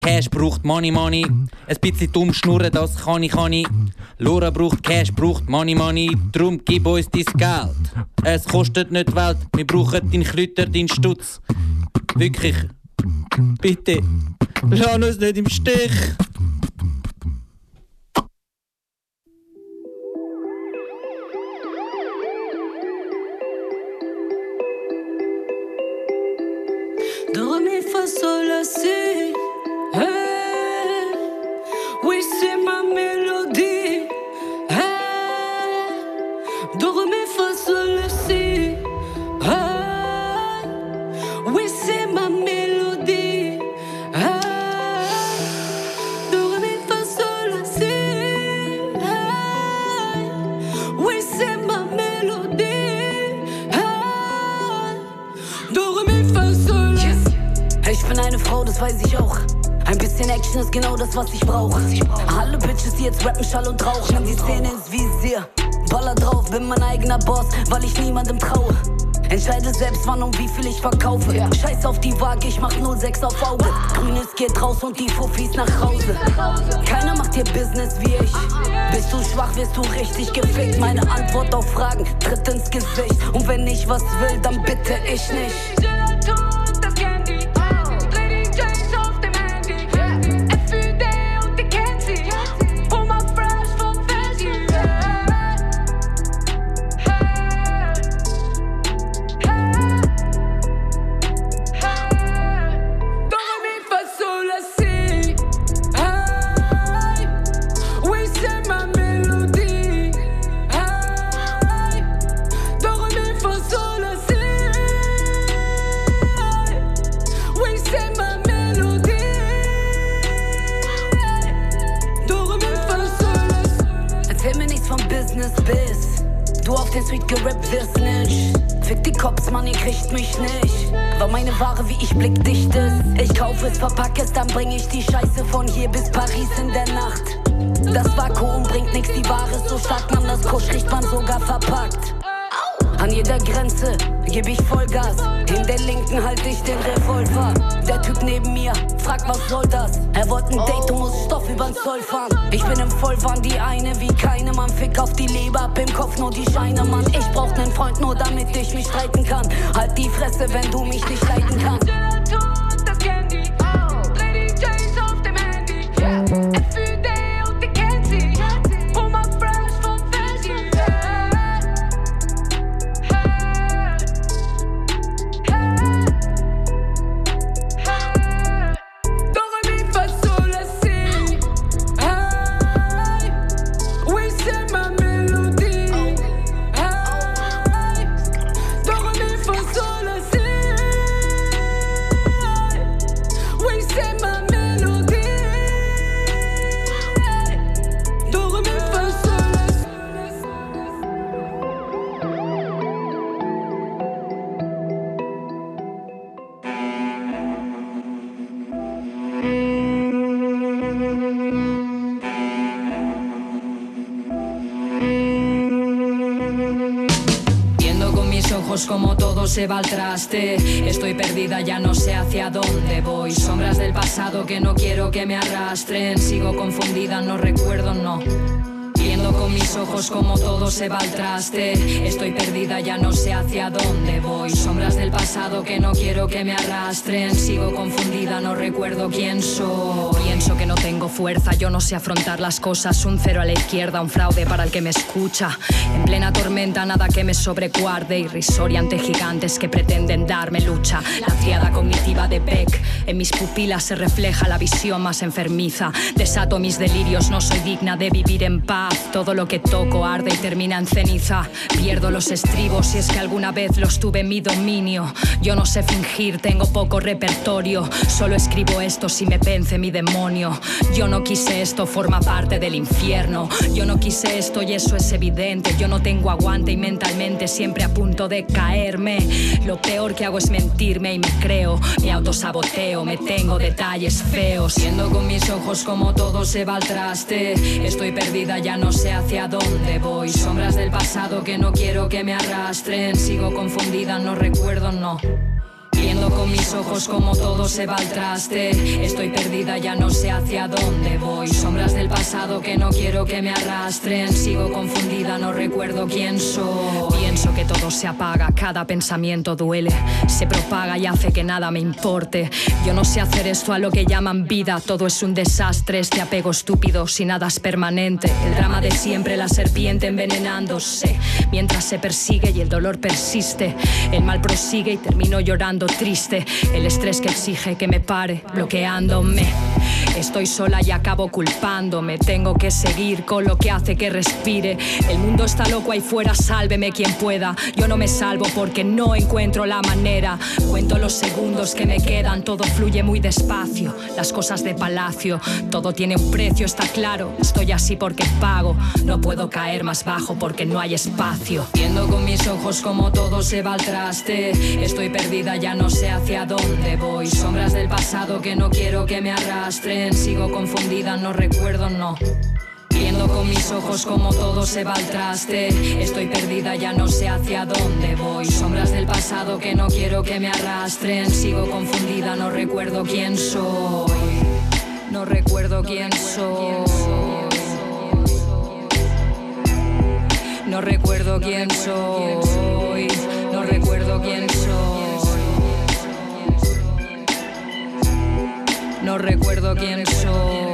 Cash braucht Money. Ein bisschen dumm schnurren, das kann ich. Laura braucht Cash, braucht Money. Drum gib uns dein Geld. Es kostet nicht Welt, wir brauchen deinen Klüter, deinen Stutz. Wirklich. Bitte, lass uns nicht im Stich. Do, mi, fa, sol, la, si. Hey, oui, c'est ma mélodie. Hey, do, mi, fa, sol, la, si. Hey, oui, c'est ma mélodie. Hey, do, mi, fa, sol, la, si. Hey, oui, c'est ma mélodie. Hey, do, mi, fa, sol, la, si. Ich bin eine Frau, das weiß ich auch. Ein bisschen Action ist genau das, was ich brauche. Alle Bitches, die jetzt rappen, Schall und Rauch. Nimm die Szene ins Visier, baller drauf, bin mein eigener Boss, weil ich niemandem traue. Entscheide selbst, wann und wie viel ich verkaufe. Scheiß auf die Waage, ich mach 06 auf Auge. Grünes geht raus und die Fuffis nach Hause. Keiner macht hier Business wie ich. Bist du schwach, wirst du richtig gefickt. Meine Antwort auf Fragen tritt ins Gesicht. Und wenn ich was will, dann bitte ich nicht. Du auf den Street gerappt wirst nicht. Fick die Cops, Mann, ihr kriegt mich nicht. War meine Ware, wie ich blickdicht ist. Ich kaufe es, verpack es, dann bring ich die Scheiße von hier bis Paris in der Nacht. Das Vakuum bringt nix, die Ware ist so stark, man, das Kusch riecht man sogar verpackt. An jeder Grenze geb ich Vollgas. In der linken halt ich den Revolver. Der Typ neben mir fragt, was soll das? Er wollte ein Date und muss Stoff übern Zoll fahren. Ich bin im Vollwahn, die eine wie keine Mann. Fick auf die Leber, hab im Kopf nur die Scheine, Mann. Ich brauch nen Freund nur, damit ich mich streiten kann. Halt die Fresse, wenn du mich nicht leiten kannst. Das Candy, dreh die Chains auf dem Handy. FUD und die kennt sie. Puma fresh vom Fancy. Como todo se va al traste, estoy perdida, ya no sé hacia dónde voy. Sombras del pasado que no quiero que me arrastren. Sigo confundida, no recuerdo, no. Viendo con mis ojos como todo se va al traste. Estoy perdida, ya no sé hacia dónde voy. Sombras del pasado que no quiero que me arrastren. Sigo confundida, no recuerdo quién soy. Pienso que no tengo fuerza, yo no sé afrontar las cosas. Un cero a la izquierda, un fraude para el que me escucha. En plena tormenta, nada que me sobreguarde. Irrisoria ante gigantes que pretenden darme lucha. La triada cognitiva de Beck. En mis pupilas se refleja la visión más enfermiza. Desato mis delirios, no soy digna de vivir en paz. Todo lo que toco arde y termina en ceniza. Pierdo los estribos si es que alguna vez los tuve en mi dominio. Yo no sé fingir, tengo poco repertorio. Solo escribo esto si me vence mi demonio. Yo no quise esto, forma parte del infierno. Yo no quise esto y eso es evidente. Yo no tengo aguante y mentalmente siempre a punto de caerme. Lo peor que hago es mentirme y me creo. Me autosaboteo, me tengo detalles feos. Viendo con mis ojos como todo se va al traste. Estoy perdida, ya no sé hacia dónde voy. Sombras del pasado que no quiero que me arrastren. Sigo confundida, no recuerdo, no. Viendo con mis ojos como todo se va al traste. Estoy perdida, ya no sé hacia dónde voy. Sombras del pasado que no quiero que me arrastren. Sigo confundida, no recuerdo quién soy. Pienso que todo se apaga, cada pensamiento duele. Se propaga y hace que nada me importe. Yo no sé hacer esto a lo que llaman vida. Todo es un desastre, este apego estúpido, si nada es permanente. El drama de siempre, la serpiente envenenándose mientras se persigue y el dolor persiste. El mal prosigue y termino llorando triste. El estrés que exige que me pare, bloqueándome. Estoy sola y acabo culpándome. Tengo que seguir con lo que hace que respire. El mundo está loco ahí fuera, sálveme quien pueda. Yo no me salvo porque no encuentro la manera. Cuento los segundos que me quedan, todo fluye muy despacio. Las cosas de palacio, todo tiene un precio, está claro. Estoy así porque pago, no puedo caer más bajo porque no hay espacio. Viendo con mis ojos como todo se va al traste. Estoy perdida, ya no sé hacia dónde voy. Sombras del pasado que no quiero que me arrastren. Sigo confundida, no recuerdo, no. Viendo con mis ojos como todo se va al traste. Estoy perdida, ya no sé hacia dónde voy. Sombras del pasado que no quiero que me arrastren. Sigo confundida, no recuerdo quién soy. No recuerdo quién soy. No recuerdo quién soy. No recuerdo quién soy. No recuerdo quién soy.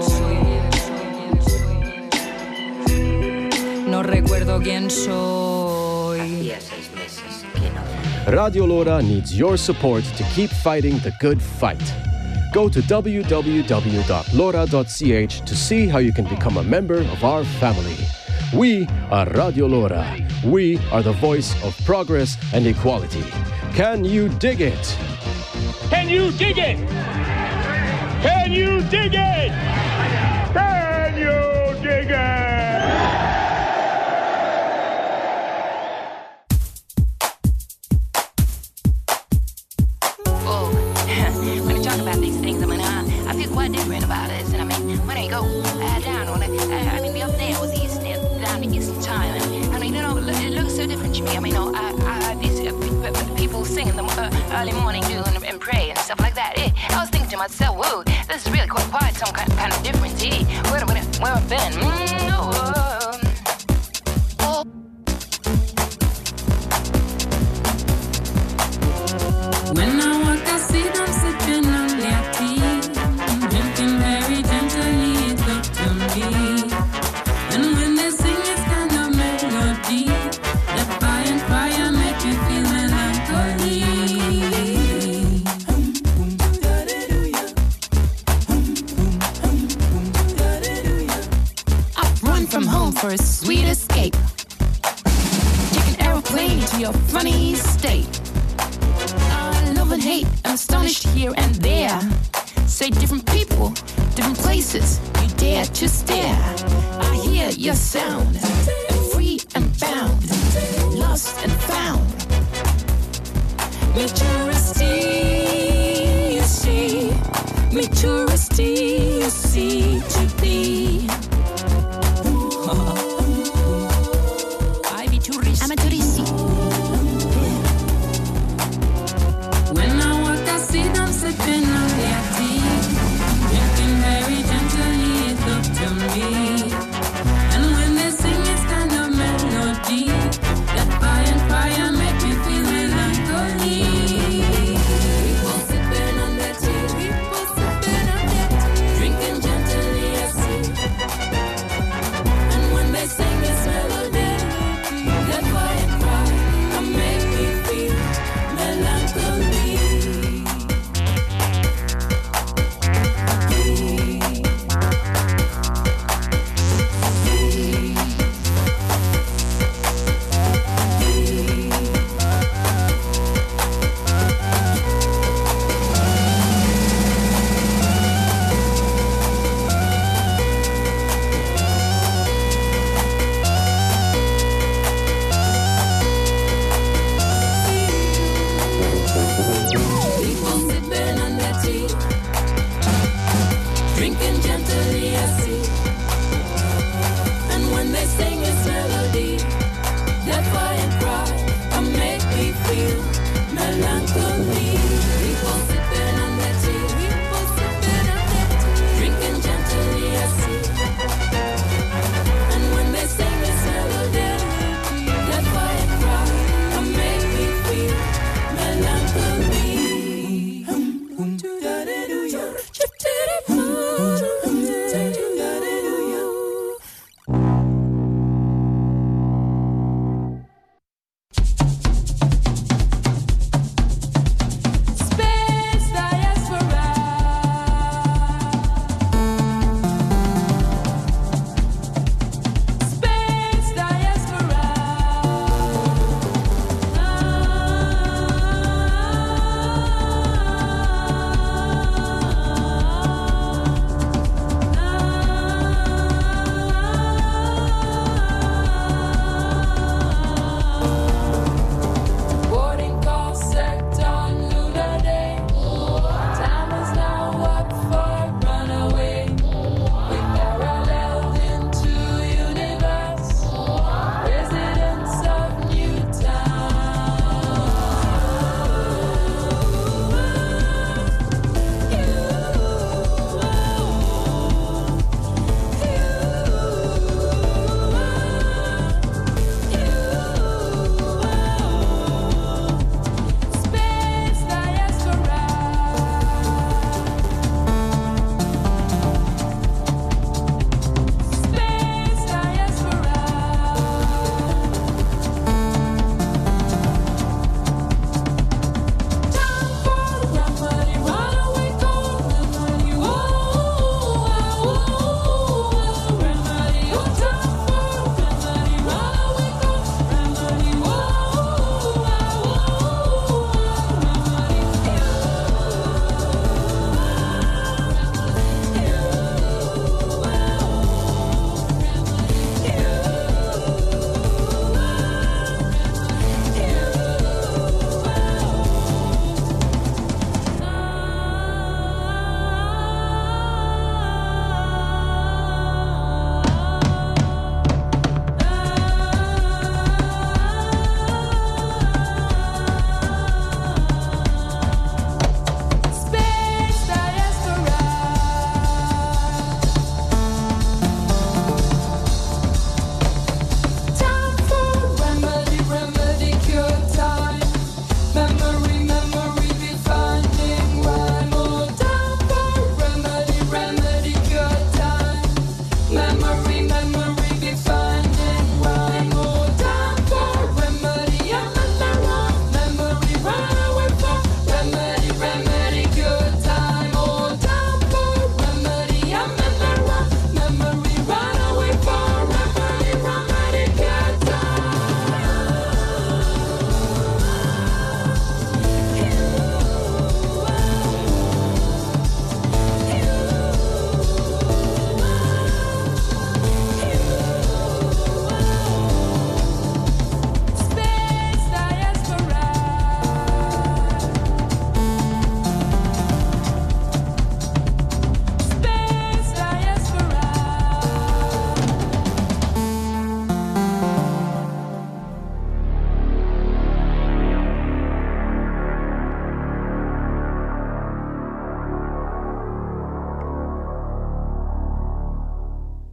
No recuerdo quién soy. Radio Lora needs your support to keep fighting the good fight. Go to www.lora.ch to see how you can become a member of our family. We are Radio Lora. We are the voice of progress and equality. Can you dig it? Can you dig it? Can you dig it? Can you dig it? Well, when you talk about these things, I mean, I feel quite different about this. And I mean, when I go down on it, I mean, the other day I was down to Eastern Time, and I mean, you know, it looks so different to me. I mean, you know, these people sing in the early morning, do and pray and stuff like that. I was thinking to myself, whoa, this is really quite some kind of difference. Where I've been. When I walk, I see them sipping on their tea, drinking very gently, it's up to me. And when they sing this kind of melody, that fire make you feel melancholy. I've run from home for a sweet escape. Take an aeroplane to your funny state. Love and hate, I'm astonished here and there. Say different people, different places, you dare to stare. I hear your sound, free and bound, lost and found. Me touristy, you see. Me touristy, you see to be. I be tourist. I'm a touristi. When I walk, I see them sipping on their tea, drinking very gently, it's up to me. And when they sing this kind of melody, that fire make me feel melancholy. People sipping on their tea, drinking gently as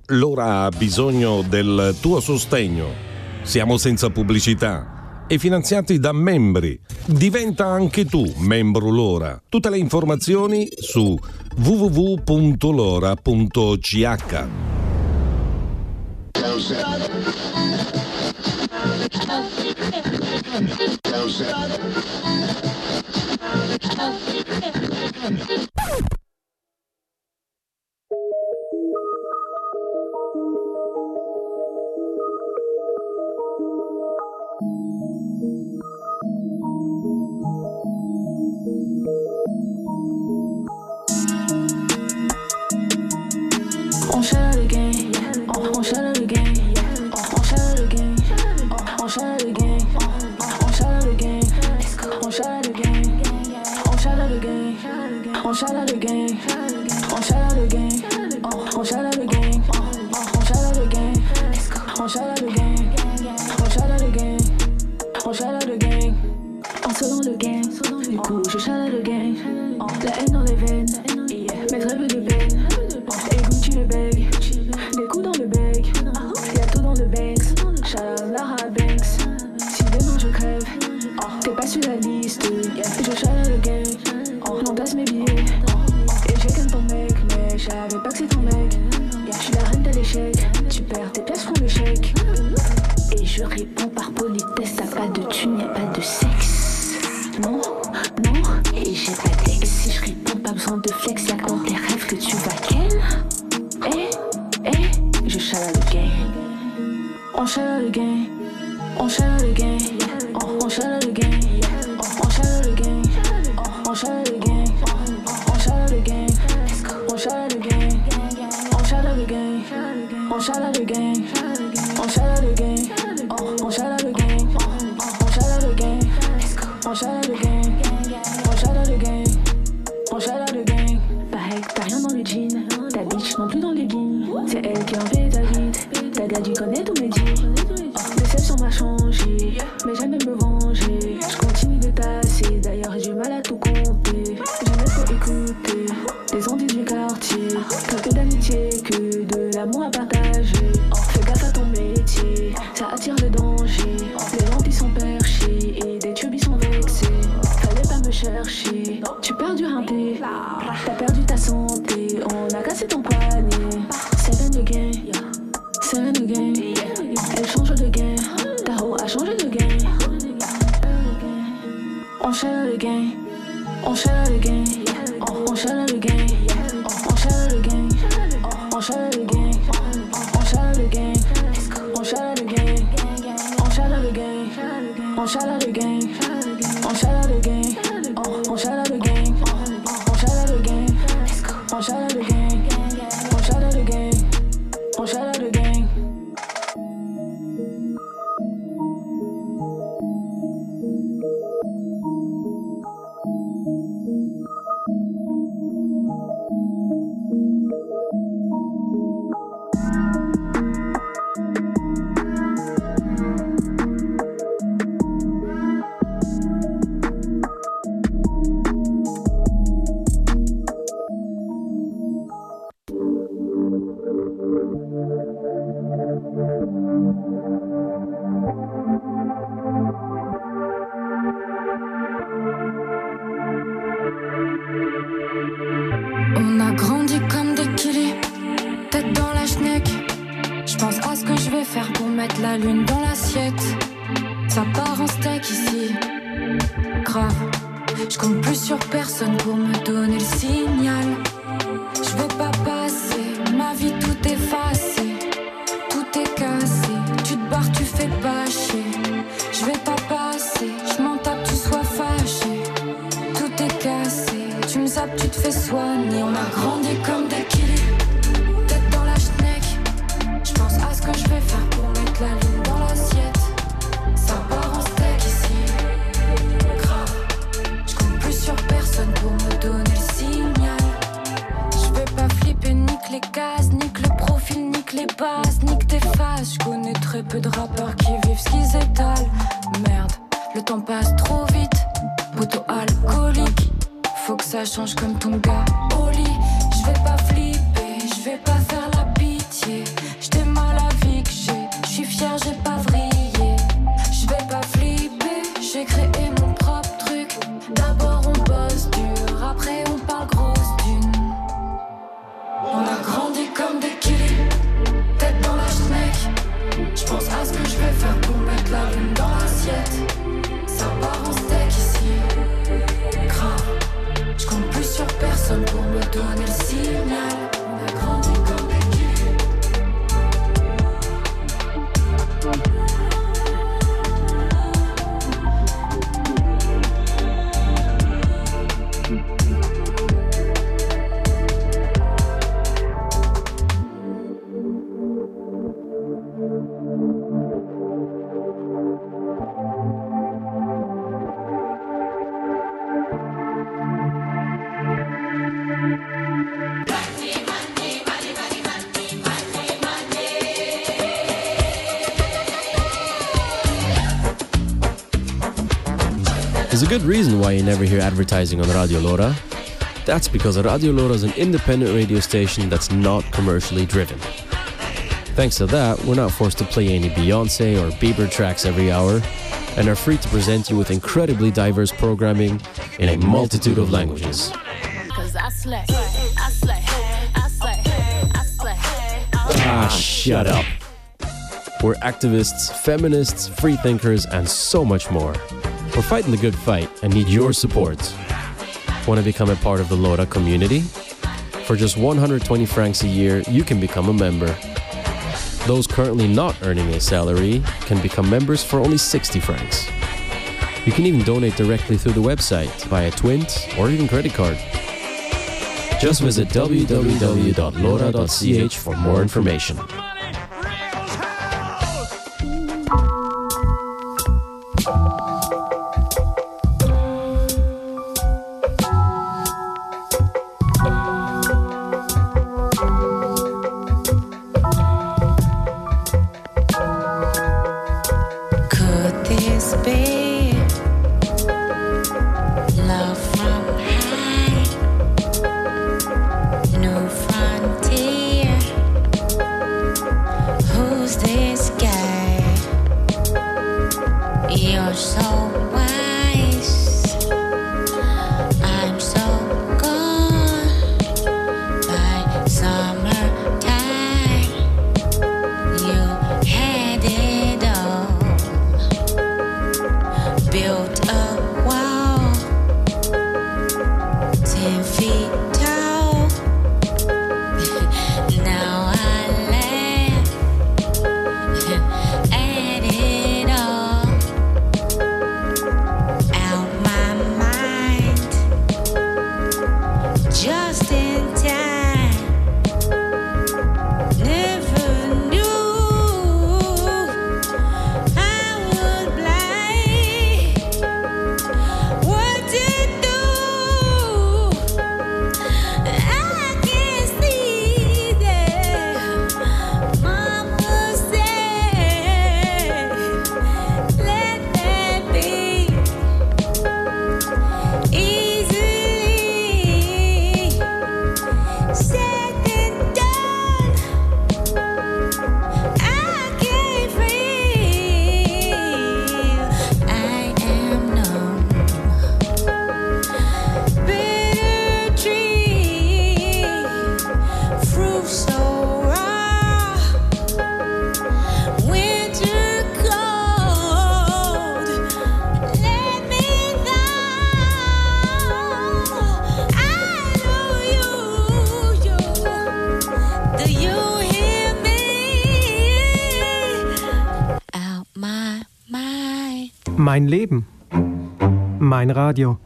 L'ora ha bisogno del tuo sostegno. Siamo senza pubblicità e finanziati da membri. Diventa anche tu membro Lora. Tutte le informazioni su www.lora.ch. On shadow the game, on shadow the game, on shadow the game, on shadow the game, on shadow the game, on shadow the game, on shadow the game, on shadow the game, on shadow the game, on shadow the game, on shadow the game, on shadow the game, on shadow the game, on shadow the game, en selon le game, du coup je shadow the game, la haine dans les veines, mes rêves de peine. Le bag, des coups dans le bag, y'a tout dans le banks, shout Lara Banks. Si demain je crève, t'es pas sur la liste, je shout le gang, j'entasse mes billets, et j'ai qu'un ton mec, mais j'avais pas que c'est ton mec, j'suis la reine de l'échec, tu perds tes pièces pour le chèque, et je réponds par politesse, t'as pas de thune, y'a pas de sexe, non, non, et j'ai pas d'ex, si je réponds pas besoin de flex, y'a que dans tes rêves que tu vas ken. Je shadow the game. On shadow the game. On shadow the game. On shadow the game. On shadow the game. On shadow the game. On shadow the game. On shadow the game. On shadow the game. On shadow the game. On shadow the game. On shadow the game. On shadow the game. On shadow the game. On shadow the game. On shadow the game. Pareil, t'as rien dans les jeans. Ta bitch non plus dans les leggings. C'est elle qui a enlevé ta vide. Ta gars, tu connais tous mes dits. Déception m'a changé, mais j'aime me venger. Je continue de tasser, d'ailleurs j'ai du mal à tout compter. J'aime trop écouter les ondes du quartier. Traiter d'amitié que de l'amour à partager. Fais gaffe à ton métier, ça attire le danger. Les lampes ils sont perchés et des tubes ils sont vexés. Fallait pas me chercher, tu perds du rinté. T'as perdu ta santé, on a cassé ton poignet. Seven the game, seven the game. Elle change de game, Taro a changé de game. On shadow the game, on shadow the game, on shadow the game, on shadow the game, on shadow the game, on shadow the game, on shadow the game, on shadow the game, on shadow the game, on shadow the game, on shadow the game, on shadow the game, on shadow the game, on shadow the game, on shadow the game. On a grandi comme des killis, tête dans la schneck. J'pense à ce que je vais faire pour mettre la lune dans l'assiette. Ça part en steak ici, grave. J'compte plus sur personne pour me donner le signal. J'veux pas passer ma vie tout effacée. Tout est cassé, tu te barres, tu fais pas chier. J'vais pas passer, j'm'en tape, tu sois fâché. Tout est cassé, tu me zappes, tu te fais soigner. On a grandi comme des killis, tête dans la schneck. J'pense à ce que je vais faire pour mettre la lune dans l'assiette. Ça part en steak ici, grave. J'compte plus sur personne pour me donner le signal. J'vais pas flipper, nique les cases, nique le profil, nique les bases, nique tes faces. J'connais très peu de rappeurs qui vivent ce qu'ils étalent. Merde, le temps passe trop vite, poteau alcoolique. Faut que ça change comme ton gars au lit. J'vais pas flipper, j'vais pas faire la pitié. There's a good reason why you never hear advertising on Radio Lora. That's because Radio Lora is an independent radio station that's not commercially driven. Thanks to that, we're not forced to play any Beyoncé or Bieber tracks every hour, and are free to present you with incredibly diverse programming in a multitude of languages. Shut up. We're activists, feminists, free thinkers, and so much more. We're fighting the good fight and need your support. Want to become a part of the Lora community? For just 120 francs a year, you can become a member. Those currently not earning a salary can become members for only 60 francs. You can even donate directly through the website, via Twint, or even credit card. Just visit www.lora.ch for more information. Mein Leben. Mein Radio.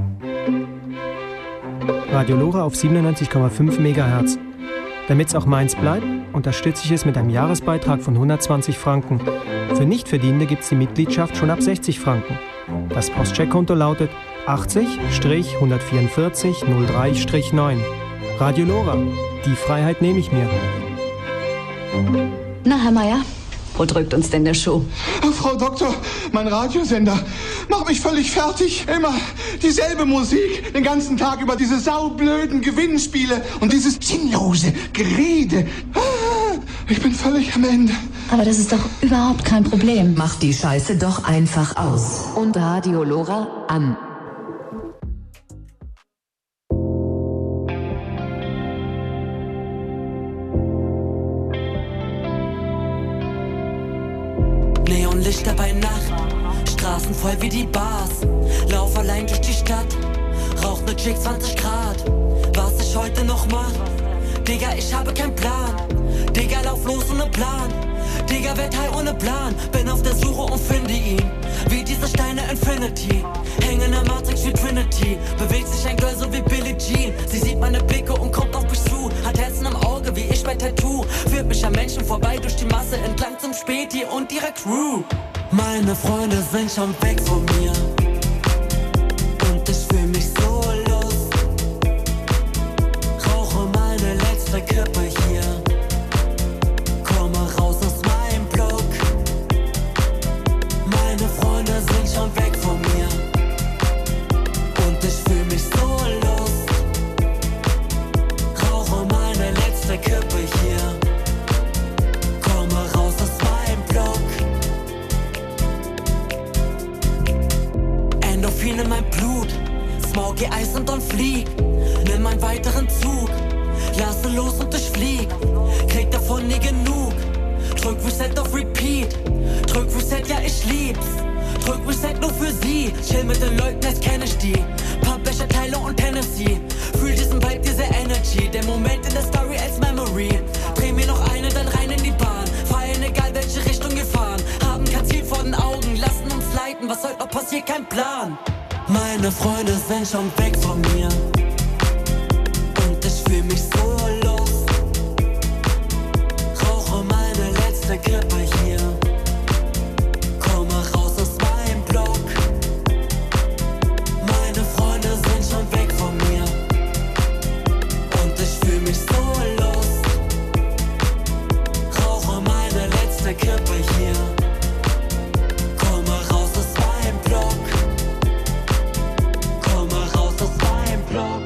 Radio Lora auf 97,5 MHz. Damit es auch meins bleibt, unterstütze ich es mit einem Jahresbeitrag von 120 Franken. Für Nichtverdienende gibt es die Mitgliedschaft schon ab 60 Franken. Das Postcheckkonto lautet 80-144-03-9. Radio Lora. Die Freiheit nehme ich mir. Na, Herr Meier, wo drückt uns denn der Schuh? Oh, Frau Doktor, mein Radiosender macht mich völlig fertig. Immer dieselbe Musik, den ganzen Tag über diese saublöden Gewinnspiele und dieses sinnlose Gerede. Ich bin völlig am Ende. Aber das ist doch überhaupt kein Problem. Mach die Scheiße doch einfach aus. Und Radio Lora an. Neonlichter bei Nacht, Straßen voll wie die Bars. Lauf allein durch die Stadt, rauch ne Chick 20 Grad. Was ich heute noch mach? Digga, ich habe keinen Plan. Digga, lauf los ohne Plan. Digga, werd high ohne Plan. Bin auf der Suche und finde ihn. Wie diese Steine Infinity. Häng in der Matrix wie Trinity. Bewegt sich ein Girl so wie Billie Jean. Sie sieht meine Blicke und kommt auf mich zu. Hat Herzen im Auge wie ich bei Tattoo. Führt mich an Menschen vorbei durch die Masse. Entlang zum Späti und ihrer Crew. Meine Freunde sind schon weg von mir. Und ich fühl mich so los. Rauche meine letzte Kippe hier. Komme raus aus meinem Block. Meine Freunde sind schon weg von mir. geh Eis und flieg. Nimm einen weiteren Zug, lasse los und ich flieg. Krieg davon nie genug. Drück Reset auf Repeat. Drück Reset, ja ich lieb's. Drück Reset nur für sie. Chill mit den Leuten, jetzt kenn ich die. Paar Becher, Teile und Tennessee. Fühl diesen Vibe, diese Energy. Der Moment in der Story als Memory. Dreh mir noch eine, dann rein in die Bahn. Feiern, egal welche Richtung wir fahren. Haben kein Ziel vor den Augen, lassen uns leiten. Was heute noch passiert, kein Plan. Meine Freunde sind schon weg von mir. Und ich fühl mich so los. Rauche meine letzte Kippe hier. Komme raus aus meinem Block. Meine Freunde sind schon weg von mir. Und ich fühl mich so los. Rauche meine letzte Kippe hier. Komme raus aus meinem Block. Komme raus aus meinem Block.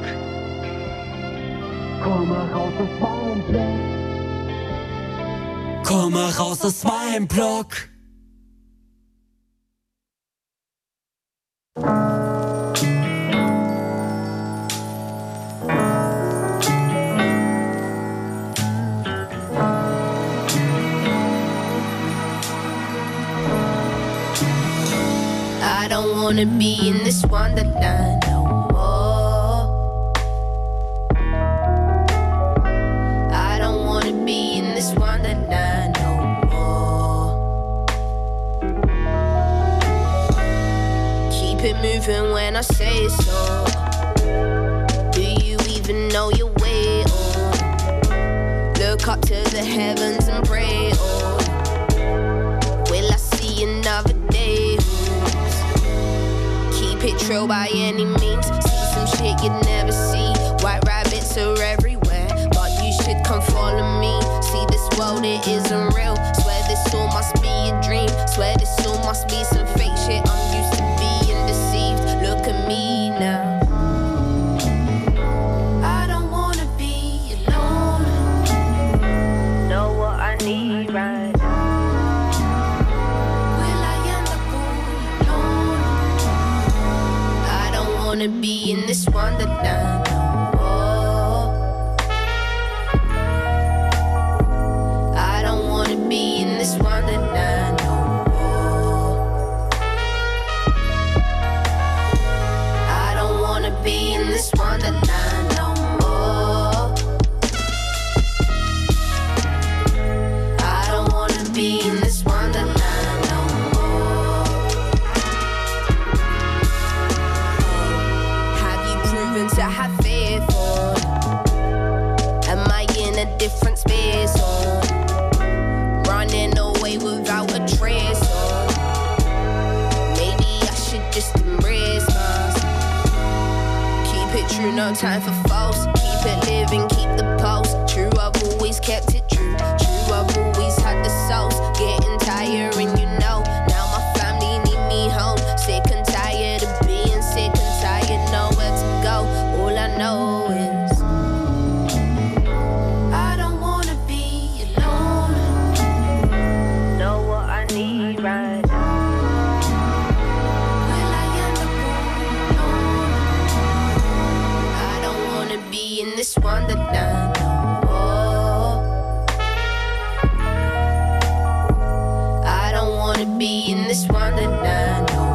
Komme raus aus meinem Block. Komme raus aus meinem Block. I don't wanna be in this wonderland no more. I don't wanna be in this wonderland no more. Keep it moving when I say so. Do you even know your way on? Look up to the heavens and pray on. Will I see another day? Keep it true by any means. See some shit you'd never see. White rabbits are everywhere, but you should come follow me. See this world, it isn't real. Swear this all must be a dream. Swear this all must be some fake shit. I'm used to being deceived. Look at me now. I don't wanna be alone. Know what I need right now. Wanna be in this wonderland no more. I don't wanna be in this wonderland no more. I don't wanna be in this wonderland no more. I don't wanna be in this wonderland. To have faith on. Am I in a different space on? Running away without a trace on. Maybe I should just embrace myself. Keep it true, no time for false. Keep it living, keep the pulse. True, I've always kept it true. True, I've always had the sauce. Getting tired and you know, now my family need me home. Sick and tired of being sick and tired, nowhere to go. All I know is I don't wanna be alone. Know what I need right now. Will I end up all alone? I don't wanna be in this wonderland no more. I don't wanna be in this wonderland no more.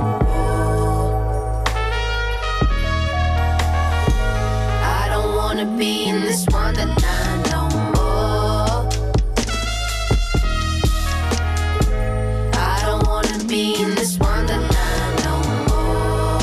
Wanna be in this wonderland no more. I don't wanna be in this wonderland no more.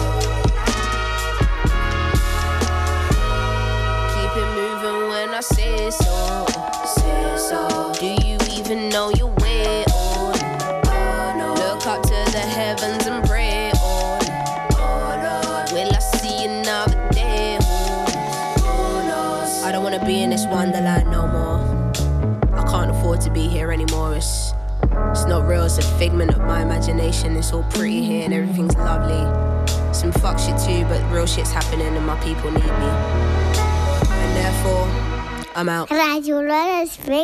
Keep it moving when I say so. Say so. Do you even know your way on? Oh, no. Look up to the heavens and pray on. Oh, Lord. Will I see another day? I don't wanna be in this wonderland no more. I can't afford to be here anymore. It's not real, it's a figment of my imagination. It's all pretty here and everything's lovely. Some fuck shit too, but real shit's happening and my people need me. And therefore, I'm out. Radio Lola